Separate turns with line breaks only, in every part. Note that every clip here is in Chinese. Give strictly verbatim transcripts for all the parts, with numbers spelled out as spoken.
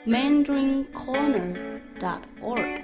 mandarin corner dot org。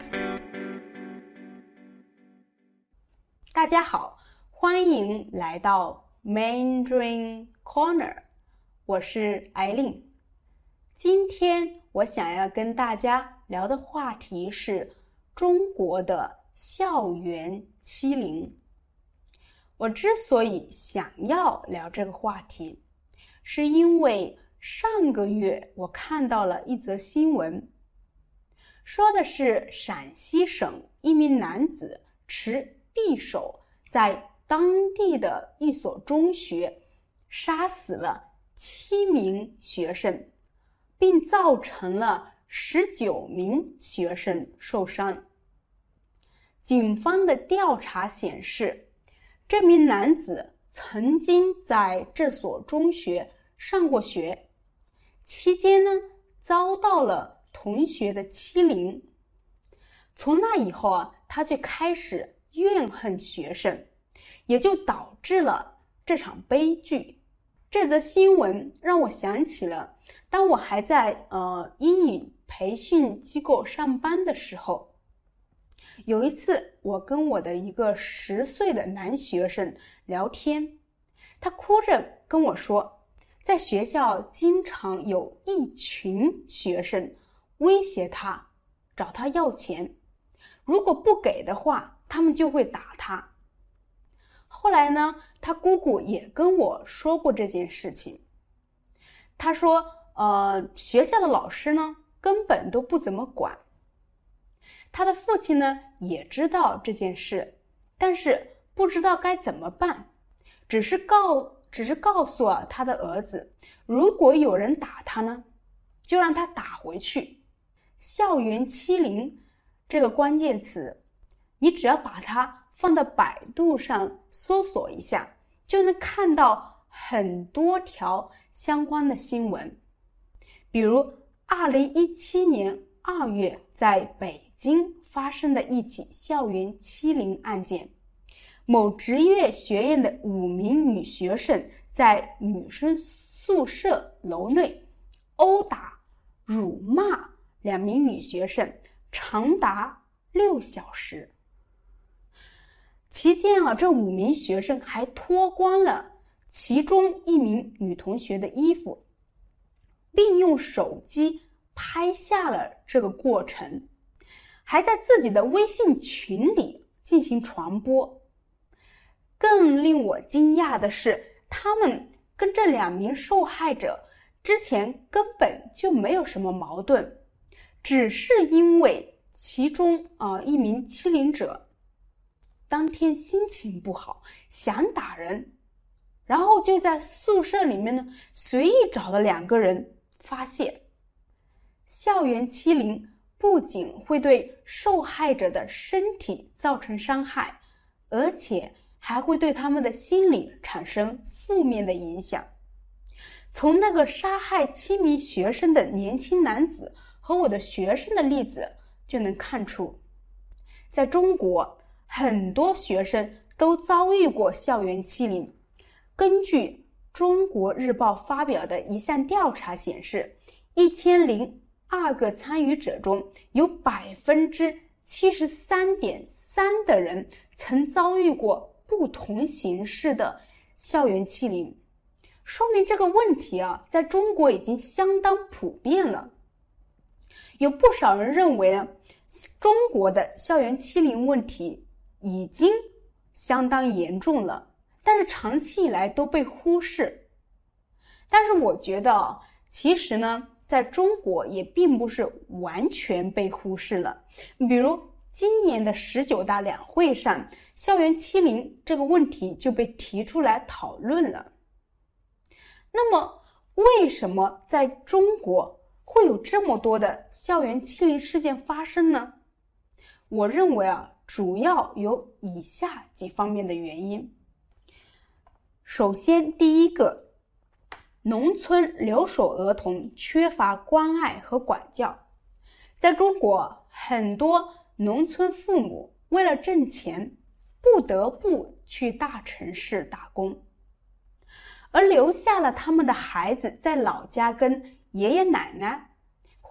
大家好，欢迎来到 Mandarin Corner， 我是艾琳。今天我想要跟大家聊的话题是中国的校园欺凌。我之所以想要聊这个话题，是因为上个月我看到了一则新闻，说的是陕西省一名男子持匕首在当地的一所中学杀死了七名学生，并造成了十九名学生受伤。警方的调查显示，这名男子曾经在这所中学上过学，期间呢，遭到了同学的欺凌。从那以后啊，他就开始怨恨学生，也就导致了这场悲剧。这则新闻让我想起了，当我还在呃英语培训机构上班的时候，有一次我跟我的一个十岁的男学生聊天，他哭着跟我说，在学校经常有一群学生威胁他，找他要钱，如果不给的话，他们就会打他。后来呢，他姑姑也跟我说过这件事情。他说，呃，学校的老师呢，根本都不怎么管。他的父亲呢，也知道这件事，但是不知道该怎么办，只是告只是告诉啊他的儿子，如果有人打他呢，就让他打回去。校园欺凌这个关键词，你只要把它放到百度上搜索一下，就能看到很多条相关的新闻。比如二零一七年二月在北京发生的一起校园欺凌案件，某职业学院的五名女学生在女生宿舍楼内殴打、辱骂两名女学生长达六小时。期间啊，这五名学生还脱光了其中一名女同学的衣服，并用手机拍下了这个过程，还在自己的微信群里进行传播。更令我惊讶的是，他们跟这两名受害者之前根本就没有什么矛盾，只是因为其中啊、呃、一名欺凌者当天心情不好，想打人，然后就在宿舍里面呢随意找了两个人发泄。校园欺凌不仅会对受害者的身体造成伤害，而且还会对他们的心理产生负面的影响。从那个杀害七名学生的年轻男子和我的学生的例子就能看出，在中国很多学生都遭遇过校园欺凌。根据中国日报发表的一项调查显示，一千零二个参与者中有百分之七十三点三的人曾遭遇过不同形式的校园欺凌，说明这个问题啊，在中国已经相当普遍了。有不少人认为呢，中国的校园欺凌问题已经相当严重了，但是长期以来都被忽视。但是我觉得啊，其实呢，在中国也并不是完全被忽视了。比如今年的十九大两会上，校园欺凌这个问题就被提出来讨论了。那么为什么在中国会有这么多的校园欺凌事件发生呢？我认为啊，主要有以下几方面的原因。首先，第一个，农村留守儿童缺乏关爱和管教。在中国，很多农村父母为了挣钱，不得不去大城市打工，而留下了他们的孩子在老家跟爷爷奶奶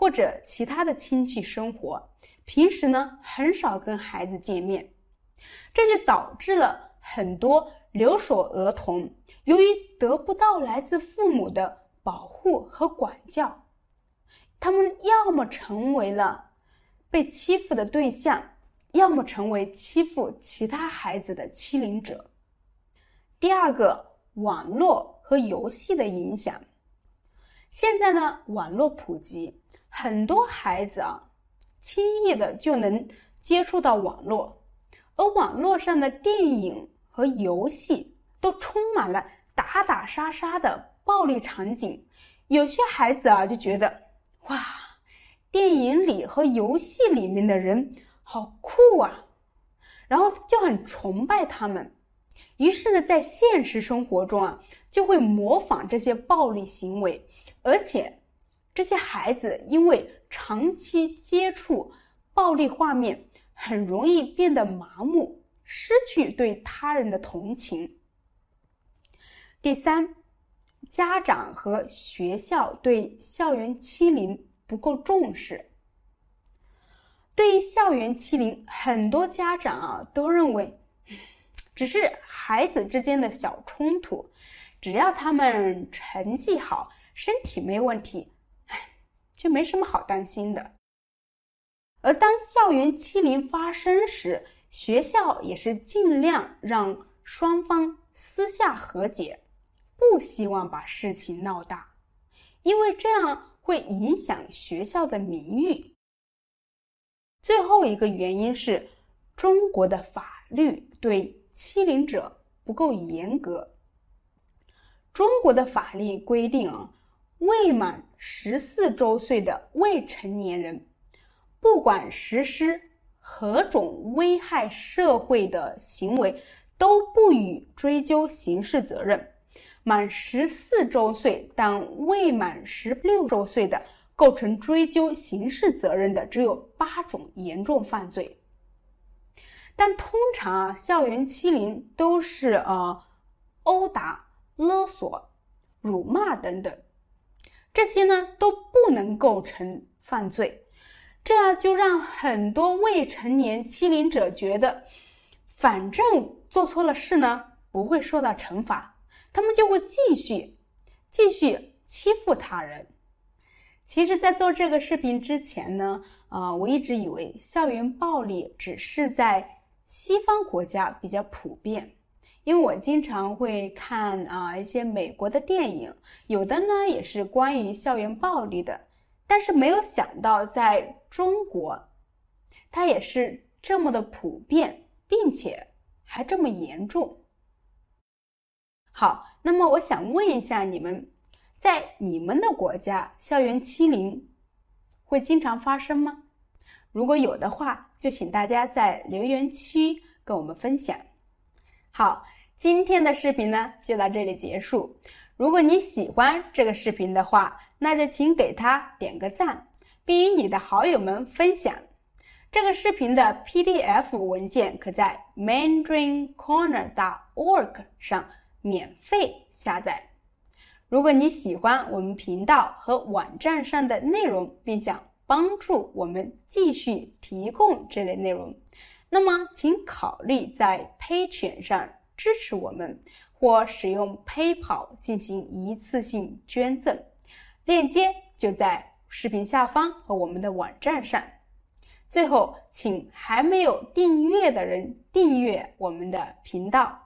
或者其他的亲戚生活，平时呢很少跟孩子见面，这就导致了很多留守儿童由于得不到来自父母的保护和管教，他们要么成为了被欺负的对象，要么成为欺负其他孩子的欺凌者。第二个，网络和游戏的影响。现在呢，网络普及，很多孩子啊，轻易的就能接触到网络，而网络上的电影和游戏都充满了打打杀杀的暴力场景。有些孩子啊就觉得，哇，电影里和游戏里面的人好酷啊，然后就很崇拜他们。于是呢，在现实生活中啊，就会模仿这些暴力行为，而且这些孩子因为长期接触暴力画面，很容易变得麻木，失去对他人的同情。第三，家长和学校对校园欺凌不够重视。对于校园欺凌，很多家长啊都认为只是孩子之间的小冲突，只要他们成绩好，身体没问题，就没什么好担心的。而当校园欺凌发生时，学校也是尽量让双方私下和解，不希望把事情闹大，因为这样会影响学校的名誉。最后一个原因是中国的法律对欺凌者不够严格。中国的法律规定啊，未满十四周岁的未成年人，不管实施何种危害社会的行为，都不予追究刑事责任。满十四周岁但未满十六周岁的，构成追究刑事责任的只有八种严重犯罪。但通常啊，校园欺凌都是呃殴打、勒索、辱骂等等，这些呢都不能构成犯罪。这样就让很多未成年欺凌者觉得，反正做错了事呢不会受到惩罚，他们就会继续继续欺负他人。其实在做这个视频之前呢，呃，我一直以为校园暴力只是在西方国家比较普遍，因为我经常会看啊、呃、一些美国的电影，有的呢也是关于校园暴力的，但是没有想到在中国，它也是这么的普遍，并且还这么严重。好，那么我想问一下你们，在你们的国家，校园欺凌会经常发生吗？如果有的话，就请大家在留言区跟我们分享。好，今天的视频呢就到这里结束。如果你喜欢这个视频的话，那就请给它点个赞，并与你的好友们分享。这个视频的 P D F 文件可在 mandarin corner dot org 上免费下载。如果你喜欢我们频道和网站上的内容，并想帮助我们继续提供这类内容，那么请考虑在 Patreon 上支持我们，或使用 PayPal 进行一次性捐赠，链接就在视频下方和我们的网站上。最后，请还没有订阅的人订阅我们的频道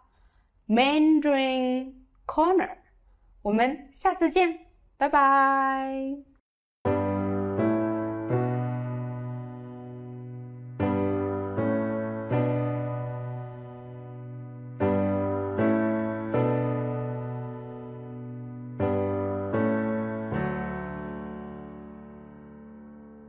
Mandarin Corner。我们下次见，拜拜。